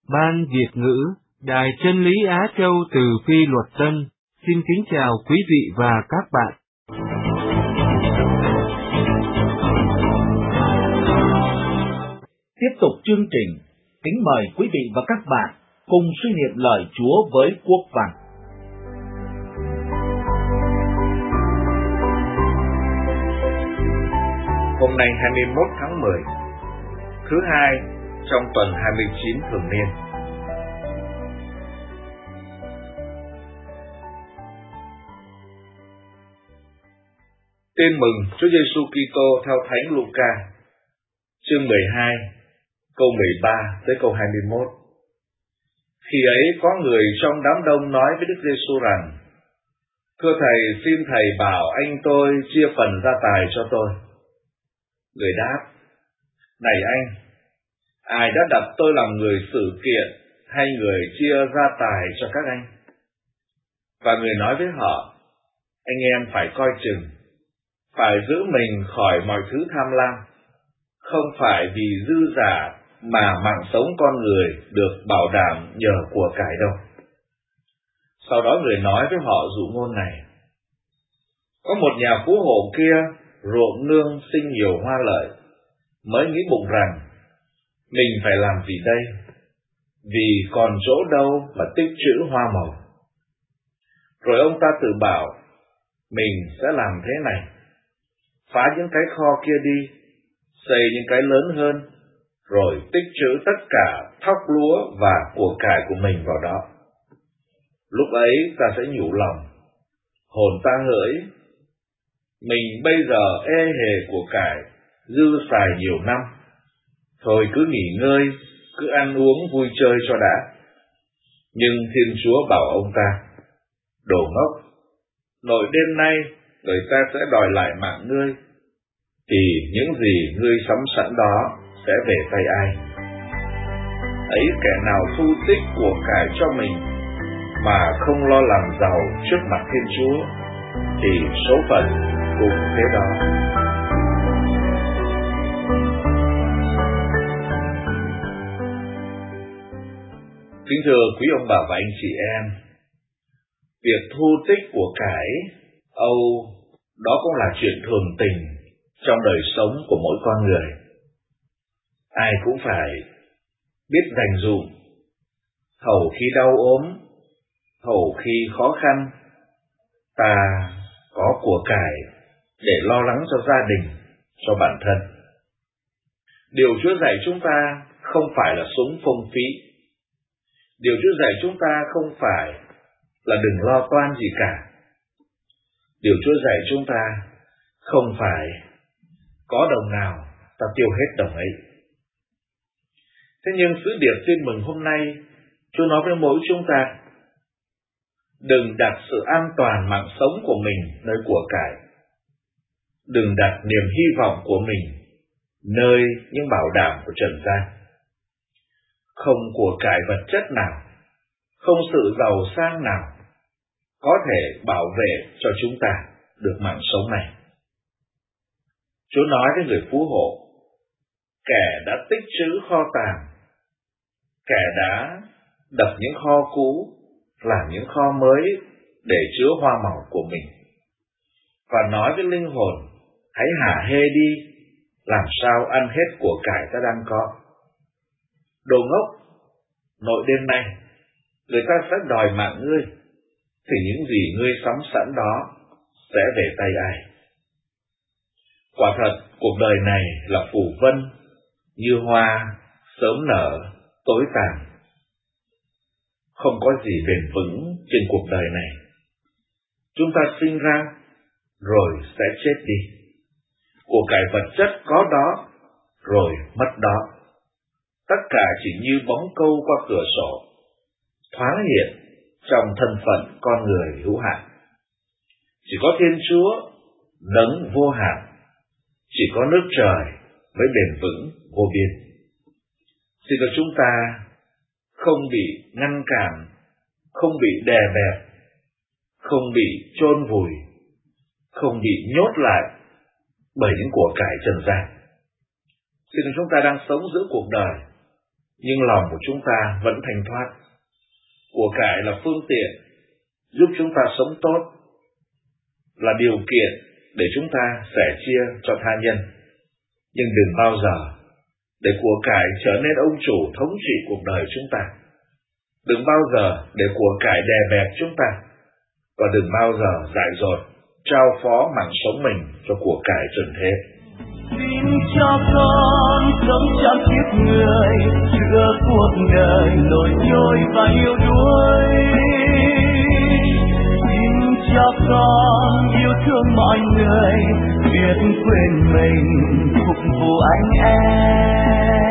Ban Việt ngữ, Đài Chân lý Á Châu từ Phi Luật Tân, xin kính chào quý vị và các bạn. Tiếp tục chương trình, kính mời quý vị và các bạn cùng suy niệm lời Chúa với Quốc Văn. Hôm nay 21 tháng 10, thứ hai trong tuần 29 thường niên. Tin mừng Chúa Giêsu Kitô theo Thánh Luca, chương 12, câu 13 tới câu 21. Khi ấy có người trong đám đông nói với Đức Giêsu rằng: Thưa Thầy, xin Thầy bảo anh tôi chia phần gia tài cho tôi. Người đáp: Này anh, ai đã đặt tôi làm người xử kiện hay người chia gia tài cho các anh? Và người nói với họ: Anh em phải coi chừng, phải giữ mình khỏi mọi thứ tham lam, không phải vì dư giả mà mạng sống con người được bảo đảm nhờ của cải đâu. Sau đó người nói với họ dụ ngôn này: Có một nhà phú hộ kia ruộng nương sinh nhiều hoa lợi, mới nghĩ bụng rằng mình phải làm gì đây, vì còn chỗ đâu mà tích trữ hoa màu. Rồi ông ta tự bảo mình sẽ làm thế này: phá những cái kho kia đi, xây những cái lớn hơn, rồi tích trữ tất cả thóc lúa và của cải của mình vào đó. Lúc ấy ta sẽ nhủ lòng, hồn ta hỡi, mình bây giờ ê hề của cải, dư xài nhiều năm, thôi cứ nghỉ ngơi, cứ ăn uống vui chơi cho đã. Nhưng Thiên Chúa bảo ông ta: Đồ ngốc, nội đêm nay người ta sẽ đòi lại mạng ngươi, thì những gì ngươi sắm sẵn đó sẽ về tay ai? Ấy, kẻ nào thu tích của cải cho mình mà không lo làm giàu trước mặt Thiên Chúa, thì số phận cũng thế đó. Kính thưa quý ông bà và anh chị em, việc thu tích của cải, đó cũng là chuyện thường tình trong đời sống của mỗi con người. Ai cũng phải biết dành dụm, hầu khi đau ốm, hầu khi khó khăn, ta có của cải để lo lắng cho gia đình, cho bản thân. Điều Chúa dạy chúng ta không phải là sống phung phí. Điều Chúa dạy chúng ta không phải là đừng lo toan gì cả. Điều Chúa dạy chúng ta không phải có đồng nào ta tiêu hết đồng ấy. Thế nhưng sứ điệp tin mừng hôm nay, Chúa nói với mỗi chúng ta: đừng đặt sự an toàn mạng sống của mình nơi của cải. Đừng đặt niềm hy vọng của mình nơi những bảo đảm của trần gian. Không của cải vật chất nào, không sự giàu sang nào có thể bảo vệ cho chúng ta được mạng sống này. Chúa nói với người phú hộ: kẻ đã tích trữ kho tàng, kẻ đã đập những kho cũ, làm những kho mới để chứa hoa màu của mình. Và nói với linh hồn: hãy hả hê đi, làm sao ăn hết của cải ta đang có. Đồ ngốc, nội đêm nay người ta sẽ đòi mạng ngươi, thì những gì ngươi sắm sẵn đó sẽ về tay ai? Quả thật, cuộc đời này là phù vân, như hoa sớm nở tối tàn. Không có gì bền vững trên cuộc đời này. Chúng ta sinh ra rồi sẽ chết đi. Của cải vật chất có đó rồi mất đó. Tất cả chỉ như bóng câu qua cửa sổ, thoáng hiện trong thân phận con người hữu hạn. Chỉ có Thiên Chúa đấng vô hạn, chỉ có nước trời mới bền vững vô biên. Xin cho chúng ta không bị ngăn cản, không bị đè bẹp, không bị chôn vùi, không bị nhốt lại bởi những của cải trần gian. Xin cho chúng ta đang sống giữa cuộc đời nhưng lòng của chúng ta vẫn thanh thoát. Của cải là phương tiện giúp chúng ta sống tốt, là điều kiện để chúng ta sẻ chia cho tha nhân. Nhưng đừng bao giờ để của cải trở nên ông chủ thống trị cuộc đời chúng ta. Đừng bao giờ để của cải đè bẹp chúng ta, và đừng bao giờ dại dột trao phó mạng sống mình cho của cải trần thế. Xin cho con sống trong kiếp người, giữa cuộc đời nổi trôi và yêu đuối. Xin cho con yêu thương mọi người, biết quên mình phục vụ anh em.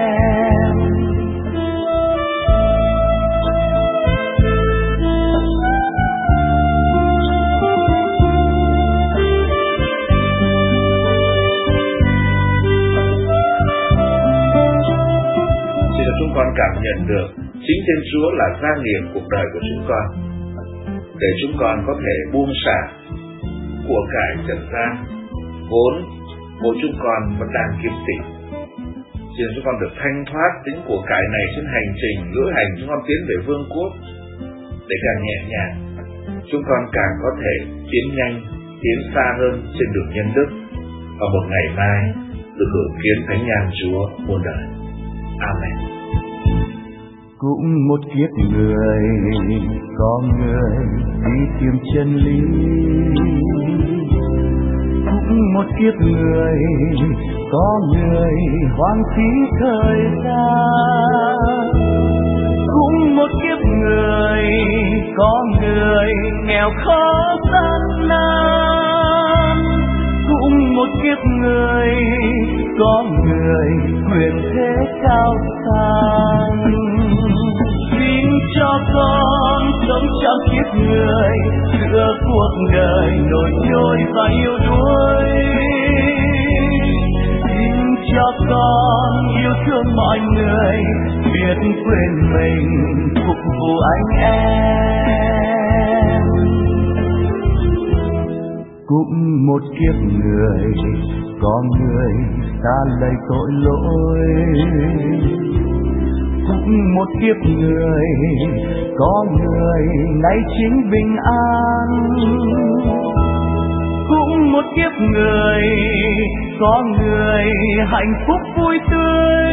Chúng con cảm nhận được chính Thiên Chúa là gia nghiệp cuộc đời của chúng con, để chúng con có thể buông xả của cải trần gian vốn mỗi chúng con vẫn đang kiếm tìm. Xin chúng con được thanh thoát tính của cải này trên hành trình lữ hành chúng con tiến về vương quốc, để càng nhẹ nhàng chúng con càng có thể tiến nhanh, tiến xa hơn trên đường nhân đức, và một ngày mai được hưởng kiến thánh nhang Chúa muôn đời. Amen. Cũng một kiếp người, có người đi tìm chân lý. Cũng một kiếp người, có người hoang phí thời gian. Cũng một kiếp người, có người nghèo khó gian nan. Cũng một kiếp người, có người quyền thế cao sang. Xin cho con sống trong kiếp người, giữa cuộc đời nổi trôi và yêu đuối. Xin cho con yêu thương mọi người, biết quên mình phục vụ anh em. Cũng một kiếp người, có người ta lầy tội lỗi. Cũng một kiếp người, có người nay chính bình an. Cũng một kiếp người, có người hạnh phúc vui tươi.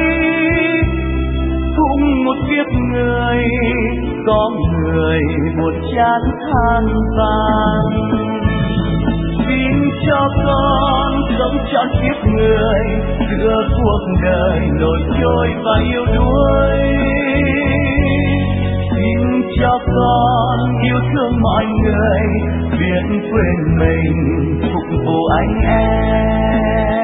Cũng một kiếp người, có người buồn chán than vãn. Xin cho con sống trọn kiếp người, giữa cuộc đời nổi trôi và yêu đuối. Xin cho con yêu thương mọi người, biết quên mình phục vụ anh em.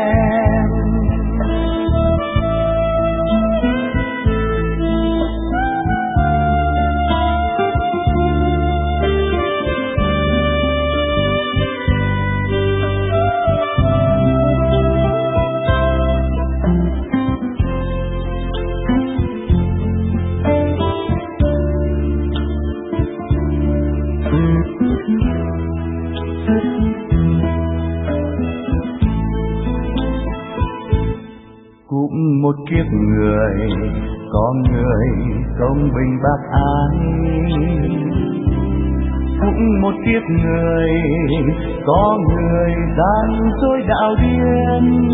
Cũng một kiếp người, có người công bình bác ái. Cũng một kiếp người, có người gian dối đạo điên.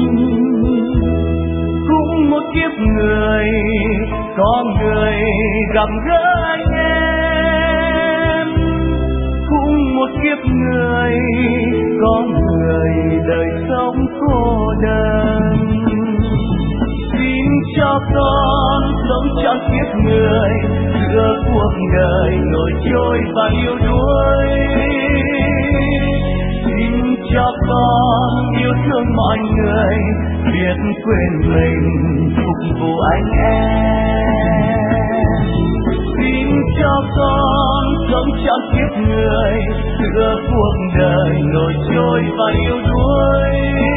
Cũng một kiếp người, có người gặp gỡ anh em. Cũng một kiếp người, có người đời sống cô đơn. Xin cho con sống trong kiếp người, giữa cuộc đời nổi trôi và yêu đuối. Xin cho con yêu thương mọi người, biết quên mình phục vụ anh em. Xin cho con sống trong kiếp người, giữa cuộc đời nổi trôi và yêu đuối.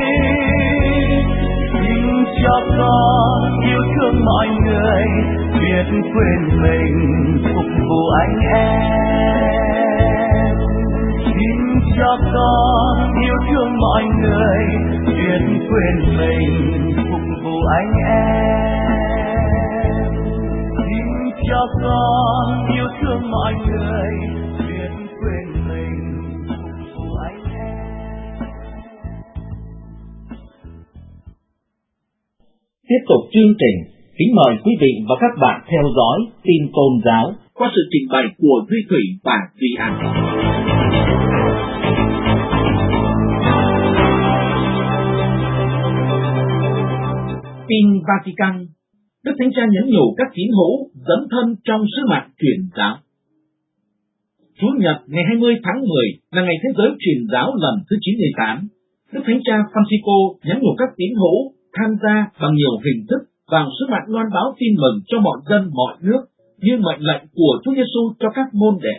Xin cho con yêu thương mọi người, biết quên mình phục vụ anh em. Xin cho con yêu thương mọi người, biết quên mình phục vụ anh em. cho con yêu thương mọi người, biết quên mình của anh em. Tiếp tục chương trình, kính mời quý vị và các bạn theo dõi tin tôn giáo qua sự trình bày của Duy Thủy và Duy An. Tin Vatican, Đức Thánh Cha nhắn nhủ các tín hữu dấn thân trong sứ mạng truyền giáo. Chủ nhật ngày 20 tháng 10 là ngày Thế giới truyền giáo lần thứ 98. Đức Thánh Cha Francisco nhắn nhủ các tín hữu tham gia bằng nhiều hình thức vào sứ mạng loan báo tin mừng cho mọi dân mọi nước như mệnh lệnh của Chúa Giêsu cho các môn đệ.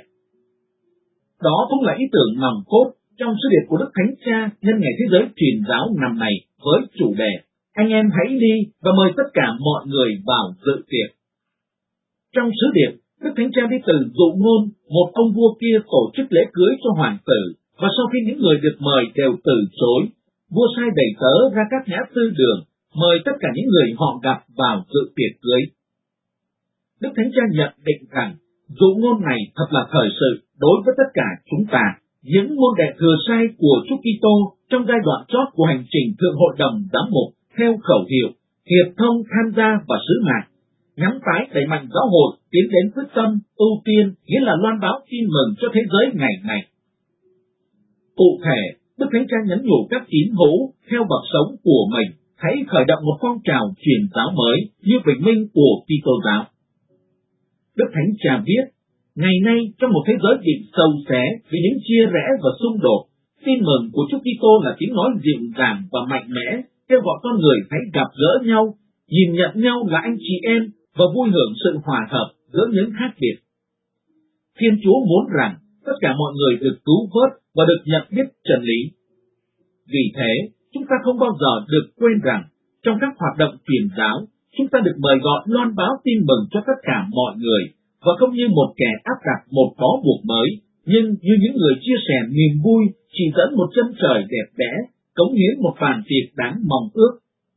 Đó cũng là ý tưởng nòng cốt trong sứ điệp của Đức Thánh Cha nhân ngày Thế giới truyền giáo năm này với chủ đề Anh em hãy đi và mời tất cả mọi người vào dự tiệc. Trong sứ điệp, Đức Thánh Cha đi từ Dụ Ngôn, một ông vua kia tổ chức lễ cưới cho hoàng tử, và sau khi những người được mời đều từ chối, vua sai đầy tớ ra các ngã tư đường, mời tất cả những người họ gặp vào dự tiệc cưới. Đức Thánh Cha nhận định rằng, dụ ngôn này thật là thời sự đối với tất cả chúng ta, những môn đệ thừa sai của Chúa Kitô trong giai đoạn chót của hành trình Thượng Hội đồng Giám mục theo khẩu hiệu hiệp thông tham gia và sứ mạng, nhắm tái đẩy mạnh giáo hội tiến đến quyết tâm ưu tiên, nghĩa là loan báo tin mừng cho thế giới ngày này. Cụ thể, Đức Thánh Cha nhắn nhủ các tín hữu theo bậc sống của mình hãy khởi động một phong trào truyền giáo mới như bình minh của Kitô giáo. Đức Thánh Cha viết, ngày nay trong một thế giới bị xâu xé vì những chia rẽ và xung đột, tin mừng của Chúa Kitô là tiếng nói dịu dàng và mạnh mẽ, kêu gọi con người hãy gặp gỡ nhau, nhìn nhận nhau là anh chị em và vui hưởng sự hòa hợp giữa những khác biệt. Thiên Chúa muốn rằng tất cả mọi người được cứu vớt và được nhận biết chân lý. Vì thế, chúng ta không bao giờ được quên rằng, trong các hoạt động truyền giáo, chúng ta được mời gọi loan báo tin mừng cho tất cả mọi người, và không như một kẻ áp đặt một bó buộc mới, nhưng như những người chia sẻ niềm vui, chỉ dẫn một chân trời đẹp đẽ, cống hiến một bàn tiệc đáng mong ước.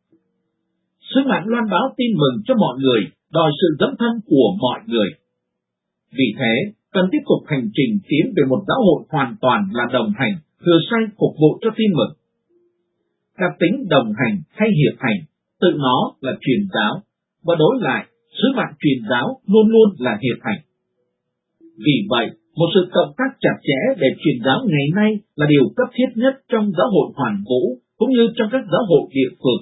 Sứ mạng loan báo tin mừng cho mọi người đòi sự dấn thân của mọi người. Vì thế, cần tiếp tục hành trình tiến về một giáo hội hoàn toàn là đồng hành, thừa sai phục vụ cho tin mừng. Đặc tính đồng hành hay hiệp hành, tự nó là truyền giáo, và đối lại, sứ mạng truyền giáo luôn luôn là hiệp hành. Vì vậy, một sự cộng tác chặt chẽ để truyền giáo ngày nay là điều cấp thiết nhất trong giáo hội hoàn vũ, cũng như trong các giáo hội địa phương.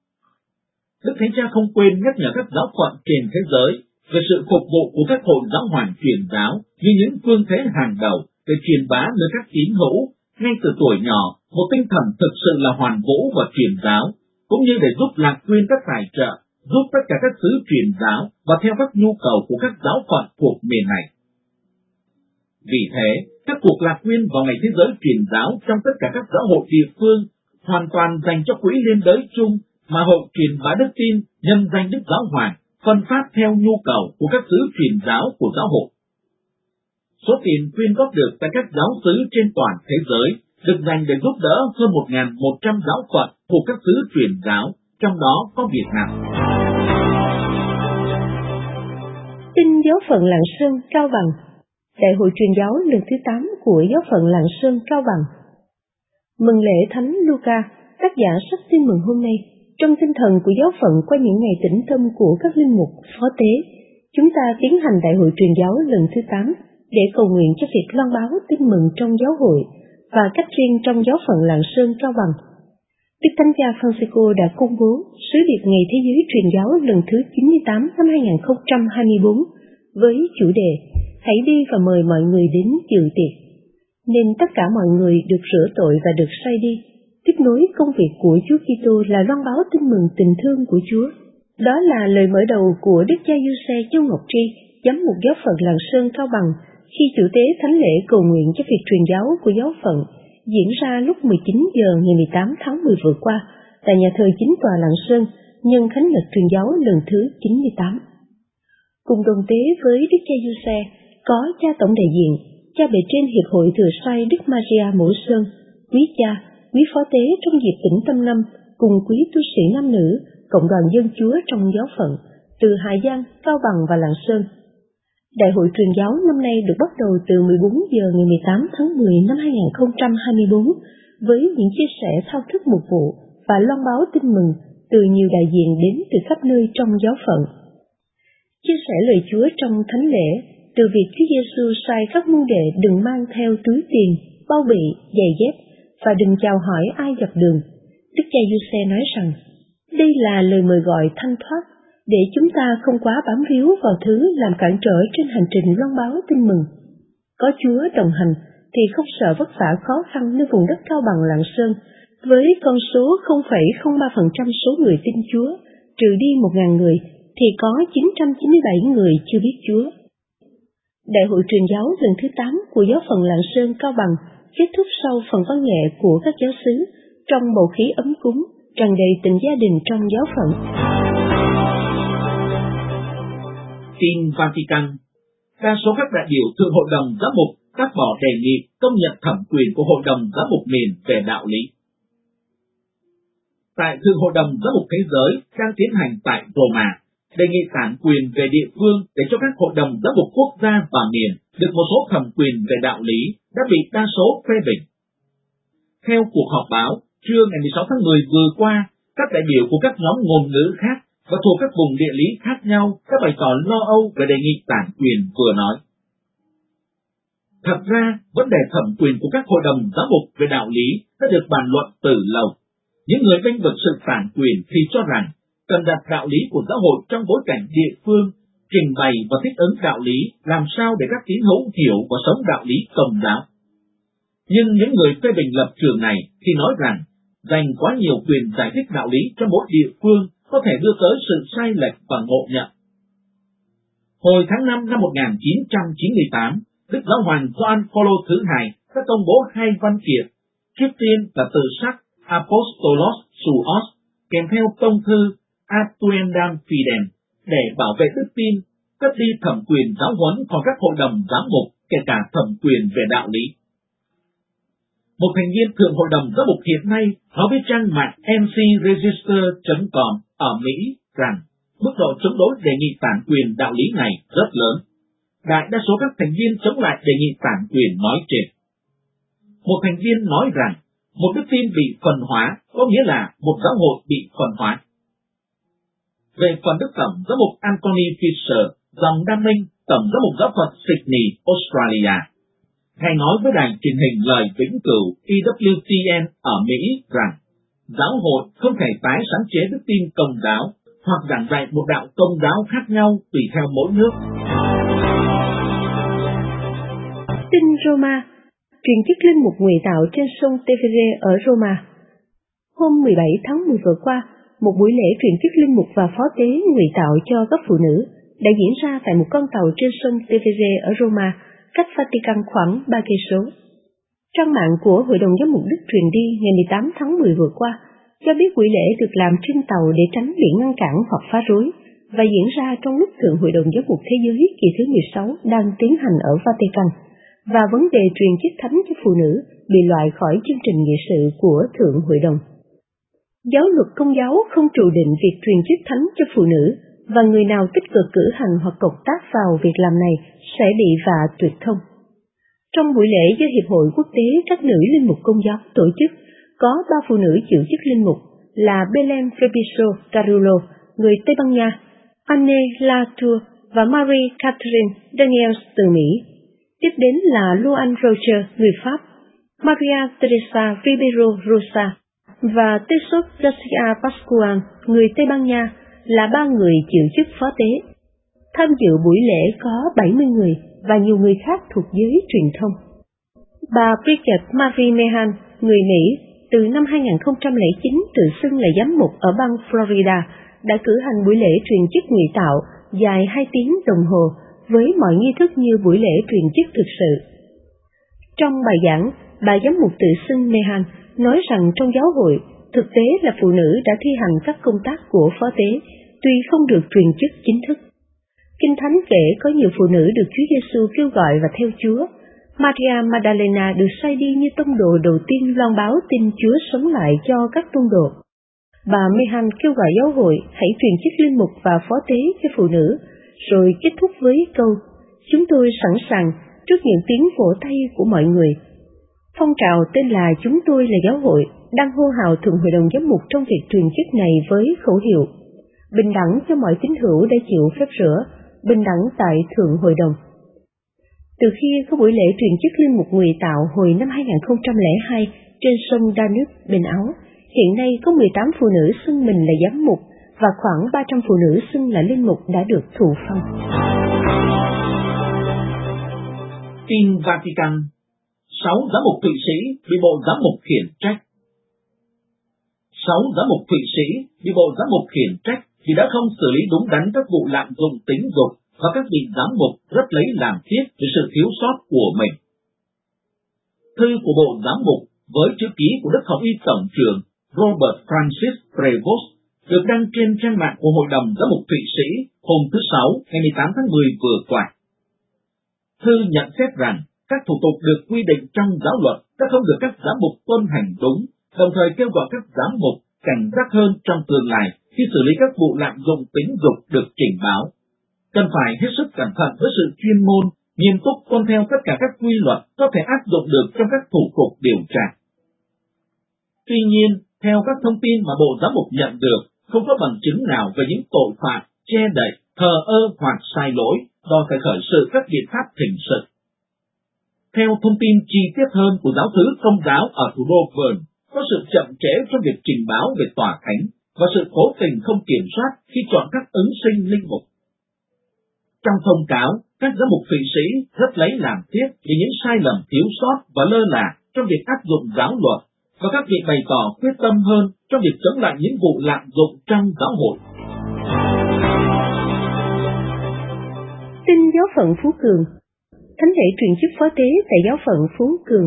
Đức Thánh Cha không quên nhắc nhở các giáo phận trên thế giới về sự phục vụ của các hội giáo hoàng truyền giáo như những phương thế hàng đầu để truyền bá nơi các tín hữu, ngay từ tuổi nhỏ, một tinh thần thực sự là hoàn vũ và truyền giáo, cũng như để giúp lạc quyên các tài trợ, giúp tất cả các sứ truyền giáo và theo các nhu cầu của các giáo phận thuộc miền này. Vì thế, các cuộc lạc quyên vào ngày Thế giới truyền giáo trong tất cả các giáo hội địa phương hoàn toàn dành cho quỹ liên đới chung mà hội truyền bá đức tin nhân danh Đức Giáo Hoàng phân phát theo nhu cầu của các sứ truyền giáo của giáo hội. Số tiền quyên góp được tại các giáo xứ trên toàn thế giới được dành để giúp đỡ hơn 1.100 giáo phận thuộc các xứ truyền giáo, trong đó có Việt Nam. Tin giáo phận Lạng Sơn Cao Bằng. Đại hội truyền giáo lần thứ 8 của giáo phận Lạng Sơn Cao Bằng. Mừng lễ Thánh Luca, tác giả sách tin mừng hôm nay, trong tinh thần của giáo phận qua những ngày tĩnh tâm của các linh mục, phó tế, chúng ta tiến hành đại hội truyền giáo lần thứ 8 để cầu nguyện cho việc loan báo tin mừng trong giáo hội và cách riêng trong giáo phận Lạng Sơn Cao Bằng. Đức Thánh Cha Francisco đã công bố sứ điệp Ngày Thế giới truyền giáo lần thứ 98 năm 2024 với chủ đề Hãy đi và mời mọi người đến dự tiệc, nên tất cả mọi người được rửa tội và được sai đi. Tiếp nối công việc của Chúa Kitô là loan báo tin mừng tình thương của Chúa. Đó là lời mở đầu của Đức Cha Giuse Châu Ngọc Tri, giám mục giáo phận Lạng Sơn Cao Bằng, khi chủ tế thánh lễ cầu nguyện cho việc truyền giáo của giáo phận diễn ra lúc 19 giờ ngày 18 tháng 10 vừa qua tại nhà thờ Chính tòa Lạng Sơn nhân Khánh nhật truyền giáo lần thứ 98. Cùng đồng tế với Đức Cha Giuse có cha tổng đại diện, cha bề trên Hiệp hội Thừa sai Đức Maria Mẫu Sơn, quý cha, quý phó tế trong dịp tĩnh tâm năm, cùng quý tu sĩ nam nữ, cộng đoàn dân Chúa trong giáo phận, từ Hà Giang, Cao Bằng và Lạng Sơn, Đại hội truyền giáo năm nay được bắt đầu từ 14 giờ ngày 18 tháng 10 năm 2024 với những chia sẻ thao thức mục vụ và loan báo tin mừng từ nhiều đại diện đến từ khắp nơi trong giáo phận. Chia sẻ lời Chúa trong thánh lễ, từ việc Chúa Giêsu sai các môn đệ đừng mang theo túi tiền, bao bì, giày dép và đừng chào hỏi ai gặp đường. Đức cha Giuse nói rằng, đây là lời mời gọi thanh thoát để chúng ta không quá bám víu vào thứ làm cản trở trên hành trình loan báo tin mừng. Có Chúa đồng hành thì không sợ vất vả khó khăn nơi vùng đất Cao Bằng Lạng Sơn với con số 0,03% số người tin Chúa, trừ đi 1.000 người thì có 997 người chưa biết Chúa. Đại hội truyền giáo lần thứ 8 của giáo phận Lạng Sơn Cao Bằng kết thúc sau phần văn nghệ của các giáo xứ trong bầu khí ấm cúng, tràn đầy tình gia đình trong giáo phận. Tin Vatican. Đa số các đại biểu Thượng Hội đồng Giám mục bác bỏ đề nghị công nhận thẩm quyền của Hội đồng Giám mục miền về đạo lý. Tại Thượng Hội đồng Giám mục Thế giới đang tiến hành tại Roma, đề nghị bản quyền về địa phương để cho các hội đồng giám mục quốc gia và miền được một số thẩm quyền về đạo lý đã bị đa số phê bình. Theo cuộc họp báo trưa ngày 16 tháng 10 vừa qua, các đại biểu của các nhóm ngôn ngữ khác và thuộc các vùng địa lý khác nhau đã bày tỏ lo âu về đề nghị bản quyền vừa nói. Thật ra, vấn đề thẩm quyền của các hội đồng giám mục về đạo lý đã được bàn luận từ lâu. Những người bênh vực sự bản quyền thì cho rằng cần đặt đạo lý của giáo hội trong bối cảnh địa phương, trình bày và thích ứng đạo lý làm sao để các tín hữu hiểu và sống đạo lý công giáo. Nhưng những người phê bình lập trường này thì nói rằng dành quá nhiều quyền giải thích đạo lý cho mỗi địa phương có thể đưa tới sự sai lệch và ngộ nhận. Hồi tháng 5 năm 1998, Đức Giáo hoàng Gioan Phaolô thứ hai đã công bố hai văn kiện. Trước tiên là tự sắc Apostolos Suos kèm theo tông thư Atuendam Fidem để bảo vệ đức tin, cất đi thẩm quyền giáo huấn còn các hội đồng giám mục, kể cả thẩm quyền về đạo lý. Một thành viên Thượng Hội đồng Giám mục hiện nay nói với trang mạng mcregister.com ở Mỹ rằng mức độ chống đối đề nghị bản quyền đạo lý này rất lớn. Đại đa số các thành viên chống lại đề nghị bản quyền nói trên. Một thành viên nói rằng một đức tin bị phần hóa có nghĩa là một giáo hội bị phần hóa. Về phần Đức Tổng Giám mục Anthony Fisher, dòng Đam Minh, Tổng Giám mục Giáo phận Sydney, Australia, Ngài nói với đài truyền hình Lời Vĩnh Cửu EWTN ở Mỹ rằng giáo hội không thể tái sáng chế đức tin công giáo hoặc giảng dạy một đạo công giáo khác nhau tùy theo mỗi nước. Tin Roma. Truyền chức linh mục ngụy tạo trên sông Tevere ở Roma. Hôm 17 tháng 10 vừa qua, một buổi lễ truyền chức linh mục và phó tế ngụy tạo cho các phụ nữ đã diễn ra tại một con tàu trên sông Tevere ở Roma, cách Vatican khoảng 3 cây số. Trang mạng của Hội đồng Giám mục Đức truyền đi ngày 18 tháng 10 vừa qua cho biết buổi lễ được làm trên tàu để tránh bị ngăn cản hoặc phá rối và diễn ra trong lúc Thượng Hội đồng Giám mục Thế giới kỳ thứ 16 đang tiến hành ở Vatican, và vấn đề truyền chức thánh cho phụ nữ bị loại khỏi chương trình nghị sự của Thượng Hội đồng. Giáo luật Công giáo không trụ định việc truyền chức thánh cho phụ nữ, và người nào tích cực cử hành hoặc cộng tác vào việc làm này sẽ bị vạ tuyệt thông. Trong buổi lễ do Hiệp hội Quốc tế các nữ linh mục Công giáo tổ chức, có 3 phụ nữ giữ chức linh mục là Belén Treviso Carulo, người Tây Ban Nha, Anne Latour và Marie Catherine Daniels từ Mỹ. Tiếp đến là Luan Roger, người Pháp, Maria Teresa Ribeiro Rosa và Tesos Garcia Pascual, người Tây Ban Nha, là 3 người giữ chức phó tế. Tham dự buổi lễ có 70 người và nhiều người khác thuộc giới truyền thông. Bà Bridget Marie Mehan, người Mỹ, từ năm 2009 tự xưng là giám mục ở bang Florida, đã cử hành buổi lễ truyền chức ngụy tạo dài 2 tiếng đồng hồ với mọi nghi thức như buổi lễ truyền chức thực sự. Trong bài giảng, bà giám mục tự xưng Mehan nói rằng trong giáo hội, thực tế là phụ nữ đã thi hành các công tác của phó tế, tuy không được truyền chức chính thức. Kinh Thánh kể có nhiều phụ nữ được Chúa Giêsu kêu gọi và theo Chúa. Maria Magdalena được sai đi như tông đồ đầu tiên loan báo tin Chúa sống lại cho các tông đồ. Bà Mehan kêu gọi giáo hội hãy truyền chức linh mục và phó tế cho phụ nữ, rồi kết thúc với câu: Chúng tôi sẵn sàng trước những tiếng vỗ tay của mọi người. Phong trào tên là Chúng tôi là giáo hội đang hô hào Thượng Hội đồng Giám mục trong việc truyền chức này với khẩu hiệu bình đẳng cho mọi tín hữu đã chịu phép rửa, bình đẳng tại Thượng Hội đồng. Từ khi có buổi lễ truyền chức linh mục Ngụy Tạo hồi năm 2002 trên sông Danube bên Áo, hiện nay có 18 phụ nữ xưng mình là giám mục và khoảng 300 phụ nữ xưng là linh mục đã được thụ phong. Tin Vatican, 6 giám mục Thụy Sĩ bị Bộ Giám mục khiển trách. 6 giám mục Thụy Sĩ bị Bộ Giám mục khiển trách vì đã không xử lý đúng đắn các vụ lạm dụng tính dục và các vị giám mục rất lấy làm tiếc về sự thiếu sót của mình. Thư của Bộ Giám mục với chữ ký của Đức Hồng Y Tổng trưởng Robert Francis Prevost được đăng trên trang mạng của Hội đồng Giám mục Thụy Sĩ hôm thứ Sáu ngày 18 tháng 10 vừa qua. Thư nhận xét rằng các thủ tục được quy định trong giáo luật đã không được các giám mục tuân hành đúng, đồng thời kêu gọi các giám mục cảnh giác hơn trong tương lai khi xử lý các vụ lạm dụng tính dục được trình báo. Cần phải hết sức cẩn thận với sự chuyên môn, nghiêm túc tuân theo tất cả các quy luật có thể áp dụng được trong các thủ tục điều tra. Tuy nhiên, theo các thông tin mà Bộ Giám mục nhận được, không có bằng chứng nào về những tội phạm, che đậy, thờ ơ hoặc sai lỗi đòi phải khởi sự các biện pháp hình sự. Theo thông tin chi tiết hơn của giáo thứ Công giáo ở thủ đô Bern, có sự chậm trễ trong việc trình báo về tòa thánh và sự cố tình không kiểm soát khi chọn các ứng sinh linh mục. Trong thông cáo, các giám mục Thụy Sĩ rất lấy làm tiếc vì những sai lầm thiếu sót và lơ là trong việc áp dụng giáo luật, và các vị bày tỏ quyết tâm hơn trong việc chống lại những vụ lạm dụng trong giáo hội. Tin giáo phận Phú Cường. Thánh lễ truyền chức phó tế tại giáo phận Phú Cường.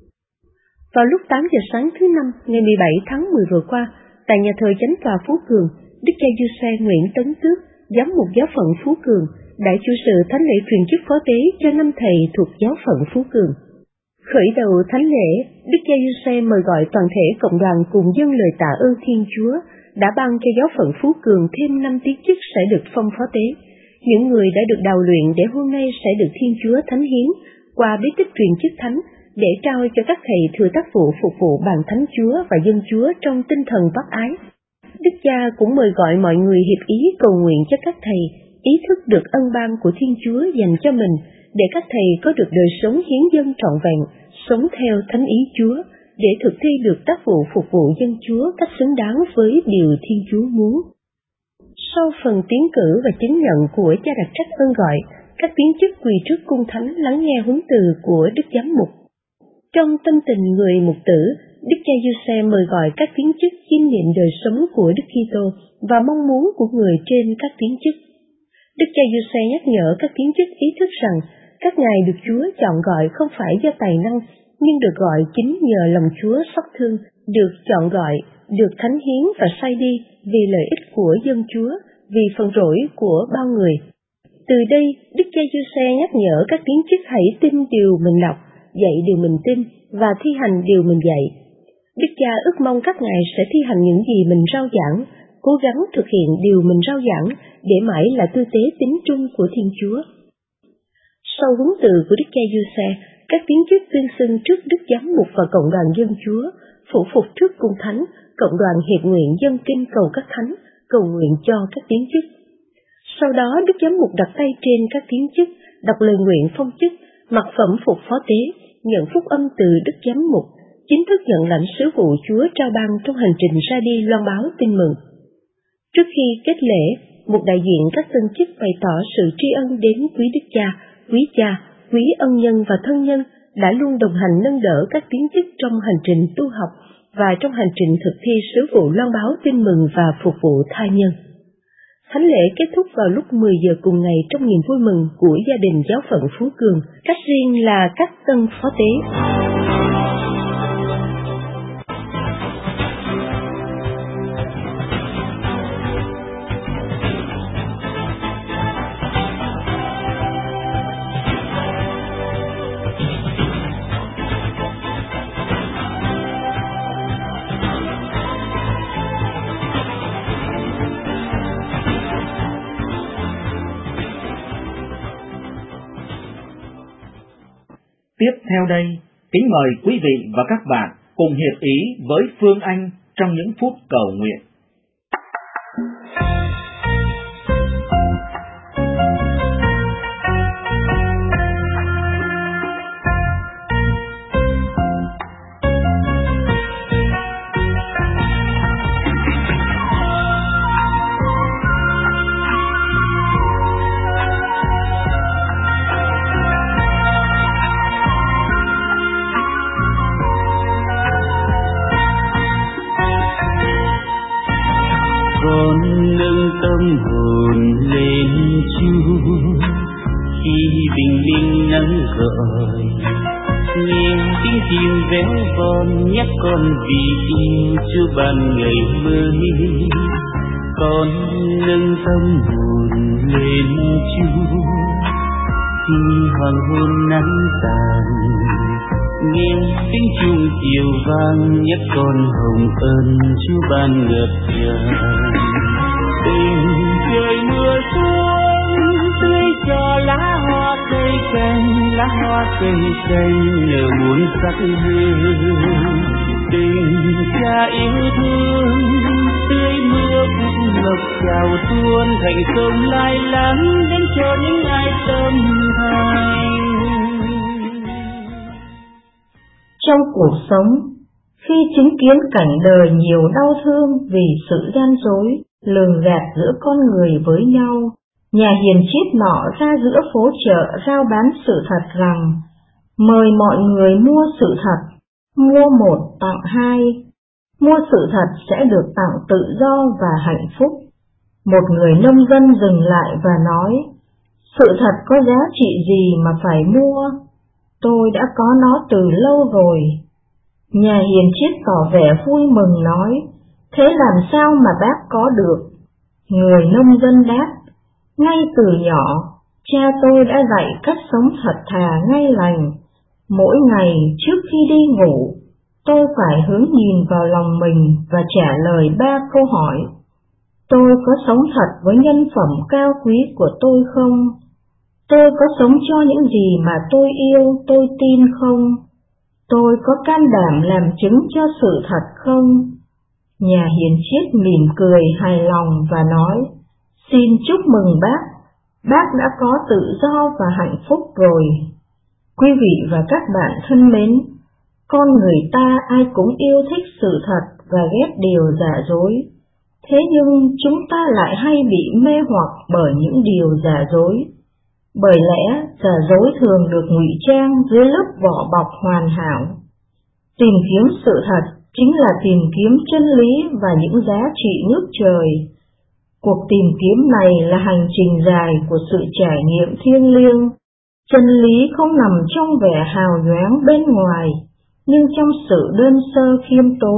Vào lúc 8 giờ sáng thứ Năm ngày 17 tháng 10 vừa qua, tại nhà thờ Chánh tòa Phú Cường, Đức cha Giuse Nguyễn Tấn Tước, giám mục giáo phận Phú Cường, đã chủ sự thánh lễ truyền chức phó tế cho 5 thầy thuộc giáo phận Phú Cường. Khởi đầu thánh lễ, Đức cha Giuse mời gọi toàn thể cộng đoàn cùng dâng lời tạ ơn Thiên Chúa đã ban cho giáo phận Phú Cường thêm 5 tiến chức sẽ được phong phó tế. Những người đã được đào luyện để hôm nay sẽ được Thiên Chúa thánh hiến qua bí tích truyền chức thánh để trao cho các thầy thừa tác vụ phục vụ bàn thánh Chúa và dân Chúa trong tinh thần bác ái. Đức cha cũng mời gọi mọi người hiệp ý cầu nguyện cho các thầy ý thức được ân ban của Thiên Chúa dành cho mình để các thầy có được đời sống hiến dâng trọn vẹn, sống theo thánh ý Chúa để thực thi được tác vụ phục vụ dân Chúa cách xứng đáng với điều Thiên Chúa muốn. Sau phần tiến cử và chứng nhận của cha đặc trách ơn gọi, các tiến chức quỳ trước cung thánh lắng nghe huấn từ của Đức Giám mục. Trong tâm tình người mục tử, Đức cha Giuse mời gọi các tiến chức chiêm nghiệm đời sống của Đức Kitô và mong muốn của người trên các tiến chức. Đức cha Giuse nhắc nhở các tiến chức ý thức rằng các ngài được Chúa chọn gọi không phải do tài năng, nhưng được gọi chính nhờ lòng Chúa xót thương, được chọn gọi, được thánh hiến và sai đi vì lợi ích của dân Chúa, vì phần rỗi của bao người. Từ đây, Đức cha Giuse nhắc nhở các tiến chức hãy tin điều mình đọc, dạy điều mình tin và thi hành điều mình dạy. Đức cha ước mong các ngài sẽ thi hành những gì mình rao giảng, cố gắng thực hiện điều mình rao giảng để mãi là tư tế tín trung của Thiên Chúa. Sau huấn từ của Đức cha Giuse, các tiến chức tuyên xưng trước Đức Giám mục và cộng đoàn dân Chúa, phủ phục trước cung thánh, cộng đoàn hiệp nguyện dân kinh cầu các thánh, cầu nguyện cho các tiến chức. Sau đó Đức Giám mục đặt tay trên các tiến chức, đọc lời nguyện phong chức, mặc phẩm phục phó tế, nhận phúc âm từ Đức Giám mục, chính thức nhận lãnh sứ vụ Chúa trao ban trong hành trình ra đi loan báo tin mừng. Trước khi kết lễ, một đại diện các tân chức bày tỏ sự tri ân đến quý đức cha, quý ân nhân và thân nhân đã luôn đồng hành nâng đỡ các tiến chức trong hành trình tu học và trong hành trình thực thi sứ vụ loan báo tin mừng và phục vụ tha nhân. Thánh lễ kết thúc vào lúc 10 giờ cùng ngày trong niềm vui mừng của gia đình giáo phận Phú Cường, cách riêng là các tân phó tế. Tiếp theo đây, kính mời quý vị và các bạn cùng hiệp ý với Phương Anh trong những phút cầu nguyện. Tâm hồn lên Chúa khi bình minh nắng gọi, nghe tiếng chim véo von nhắc con vì yêu Chúa ban ngày mới. Con nâng tâm hồn lên Chúa khi hoàng hôn nắng tàn, nghe tiếng chuông chiều vang nhắc con hồng ân Chúa ban ngập tràn. Tình trời mưa xuống tươi cho lá hoa cây cành, lá hoa cây cành nở muôn sắc hương. Tình cha yêu thương tươi mưa phút ngập trào tuôn thành sông lai lắng đến cho những ai tâm thành. Trong cuộc sống, khi chứng kiến cảnh đời nhiều đau thương vì sự gian dối, lường gạt giữa con người với nhau, nhà hiền triết nọ ra giữa phố chợ rao bán sự thật rằng mời mọi người mua sự thật, mua một tặng hai, mua sự thật sẽ được tặng tự do và hạnh phúc. Một người nông dân dừng lại và nói, sự thật có giá trị gì mà phải mua, tôi đã có nó từ lâu rồi. Nhà hiền triết tỏ vẻ vui mừng nói, thế làm sao mà bác có được? Người nông dân đáp, ngay từ nhỏ, cha tôi đã dạy cách sống thật thà ngay lành. Mỗi ngày trước khi đi ngủ, tôi phải hướng nhìn vào lòng mình và trả lời 3 câu hỏi. Tôi có sống thật với nhân phẩm cao quý của tôi không? Tôi có sống cho những gì mà tôi yêu, tôi tin không? Tôi có can đảm làm chứng cho sự thật không? Nhà hiền triết mỉm cười hài lòng và nói, xin chúc mừng bác đã có tự do và hạnh phúc rồi. Quý vị và các bạn thân mến, con người ta ai cũng yêu thích sự thật và ghét điều giả dối. Thế nhưng chúng ta lại hay bị mê hoặc bởi những điều giả dối. Bởi lẽ giả dối thường được ngụy trang dưới lớp vỏ bọc hoàn hảo. Tìm kiếm sự thật chính là tìm kiếm chân lý và những giá trị nước trời. Cuộc tìm kiếm này là hành trình dài của sự trải nghiệm thiêng liêng. Chân lý không nằm trong vẻ hào nhoáng bên ngoài, nhưng trong sự đơn sơ khiêm tốn.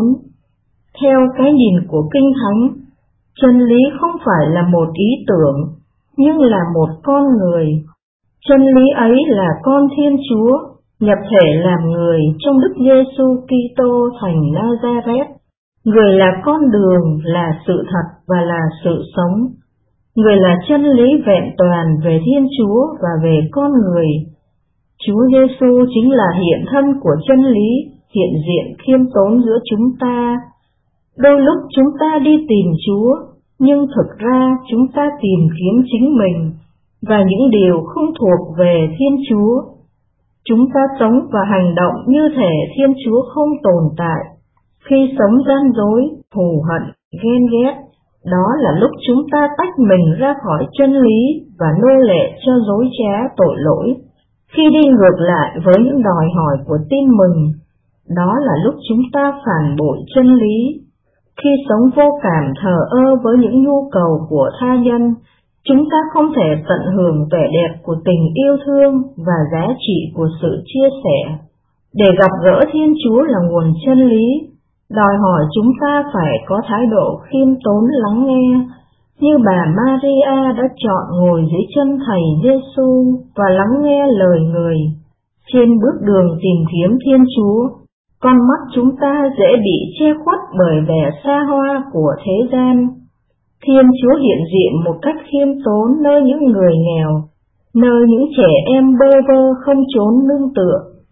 Theo cái nhìn của Kinh Thánh, chân lý không phải là một ý tưởng, nhưng là một con người. Chân lý ấy là con Thiên Chúa, nhập thể làm người trong Đức Giêsu Kitô thành Nazareth. Người là con đường, là sự thật và là sự sống. Người là chân lý vẹn toàn về Thiên Chúa và về con người. Chúa Giêsu chính là hiện thân của chân lý, hiện diện khiêm tốn giữa chúng ta. Đôi lúc chúng ta đi tìm Chúa, nhưng thực ra chúng ta tìm kiếm chính mình và những điều không thuộc về Thiên Chúa. Chúng ta sống và hành động như thể Thiên Chúa không tồn tại. Khi sống gian dối, thù hận, ghen ghét, đó là lúc chúng ta tách mình ra khỏi chân lý và nô lệ cho dối trá tội lỗi. Khi đi ngược lại với những đòi hỏi của tin mừng, đó là lúc chúng ta phản bội chân lý. Khi sống vô cảm thờ ơ với những nhu cầu của tha nhân, chúng ta không thể tận hưởng vẻ đẹp của tình yêu thương và giá trị của sự chia sẻ. Để gặp gỡ Thiên Chúa là nguồn chân lý, đòi hỏi chúng ta phải có thái độ khiêm tốn lắng nghe, như bà Maria đã chọn ngồi dưới chân Thầy Giêsu và lắng nghe lời Người. Trên bước đường tìm kiếm Thiên Chúa, con mắt chúng ta dễ bị che khuất bởi vẻ xa hoa của thế gian. Thiên Chúa hiện diện một cách khiêm tốn nơi những người nghèo, nơi những trẻ em bơ vơ không chốn nương tựa.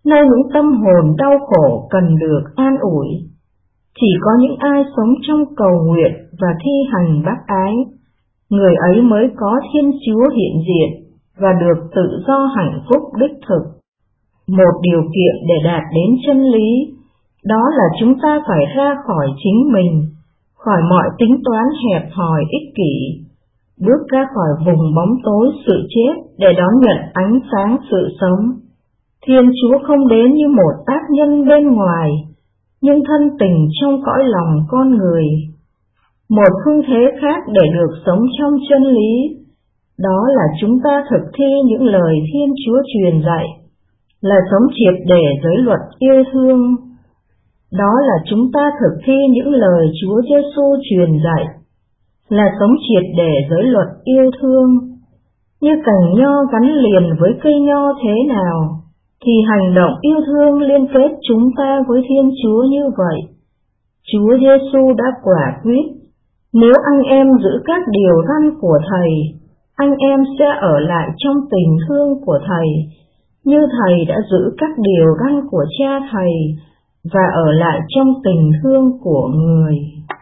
nơi những tâm hồn đau khổ cần được an ủi. Chỉ có những ai sống trong cầu nguyện và thi hành bác ái, người ấy mới có Thiên Chúa hiện diện và được tự do hạnh phúc đích thực. Một điều kiện để đạt đến chân lý, đó là chúng ta phải ra khỏi chính mình, khỏi mọi tính toán hẹp hòi ích kỷ, bước ra khỏi vùng bóng tối sự chết để đón nhận ánh sáng sự sống. Thiên Chúa không đến như một tác nhân bên ngoài, nhưng thân tình trong cõi lòng con người. Một phương thế khác để được sống trong chân lý, đó là chúng ta thực thi những lời Thiên Chúa truyền dạy, là sống triệt để giới luật yêu thương. Đó là chúng ta thực thi những lời Chúa Giêsu truyền dạy, là sống triệt để giới luật yêu thương. Như cành nho gắn liền với cây nho thế nào, thì hành động yêu thương liên kết chúng ta với Thiên Chúa như vậy. Chúa Giêsu đã quả quyết, nếu anh em giữ các điều răn của Thầy, anh em sẽ ở lại trong tình thương của Thầy, như Thầy đã giữ các điều răn của Cha Thầy và ở lại trong tình thương của người.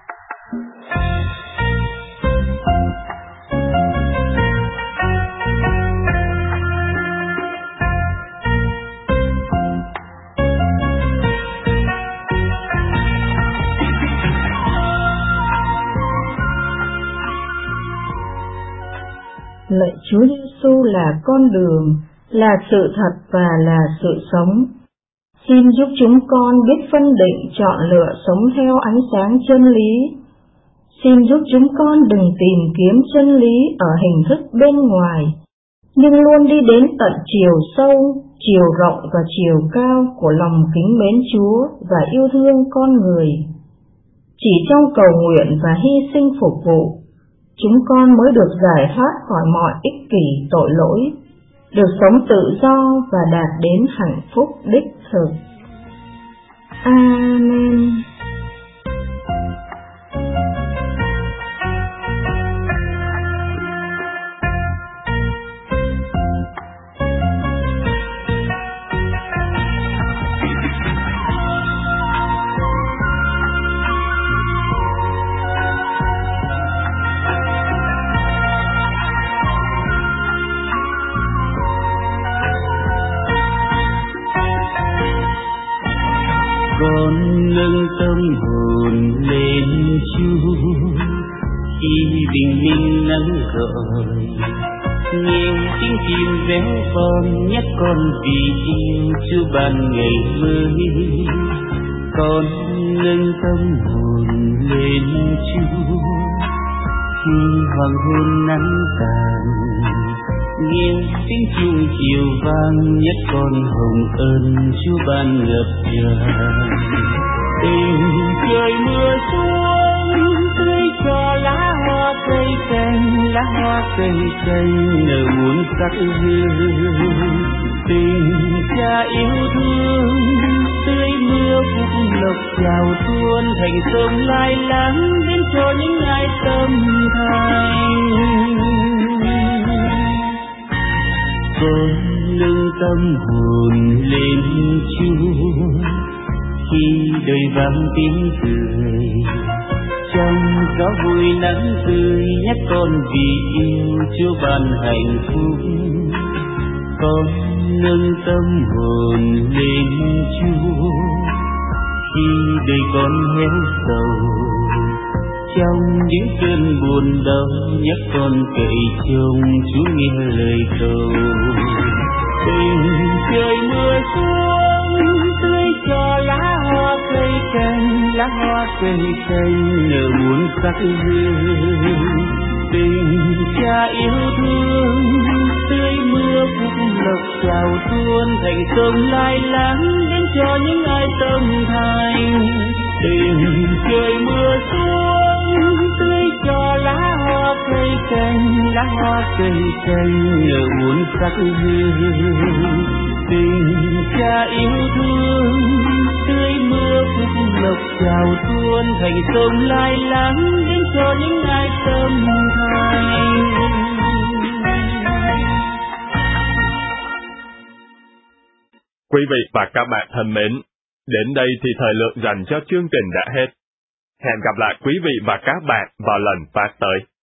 Lạy Chúa Giêsu là con đường, là sự thật và là sự sống. Xin giúp chúng con biết phân định chọn lựa sống theo ánh sáng chân lý. Xin giúp chúng con đừng tìm kiếm chân lý ở hình thức bên ngoài, nhưng luôn đi đến tận chiều sâu, chiều rộng và chiều cao của lòng kính mến Chúa và yêu thương con người. Chỉ trong cầu nguyện và hy sinh phục vụ, chúng con mới được giải thoát khỏi mọi ích kỷ tội lỗi, được sống tự do và đạt đến hạnh phúc đích thực. Amen. Con nâng tâm hồn lên Chúa khi bình minh nắng gọi, nhiều tiếng chim réo con nhắc con vì yêu Chúa ban ngày mới. Con nâng tâm hồn lên Chúa khi hoàng hôn nắng tàn, nghe tiếng chuông chiều vang nhắc con hồng ơn Chúa ban ngập tràn. Tình trời mưa xuống tưới cho lá hoa cây cành, lá hoa cây cành nở muôn sắc hương. Tình Cha yêu thương tưới mưa phúc lộc chào tuôn thành sông lai láng đến cho những ai tâm thành. Con nâng tâm hồn lên Chúa khi đời vang tiếng cười, trong gió vui nắng tươi nhắc con vì yêu Chúa ban hạnh phúc. Con nâng tâm hồn lên Chúa khi đời con héo sầu, trong những cơn buồn đau nhắc con cậy trông Chúa nghe lời cầu. Tình trời mưa xuống tưới cho lá hoa cây cành, lá hoa cây cành nở muôn sắc hương. Tình Cha yêu thương tưới mưa phúc lộc chào tuôn thành sông lai láng đến cho những ai tâm thành. Tình trời mưa xuống tưới cho lá hoa cây cành, lá hoa cây cành nở muôn sắc hương. Tình Cha yêu thương tưới mưa phúc lộc chào tuôn thành sông lai láng đến cho những ai tâm thành. Quý vị và các bạn thân mến, đến đây thì thời lượng dành cho chương trình đã hết. Hẹn gặp lại quý vị và các bạn vào lần phát tới.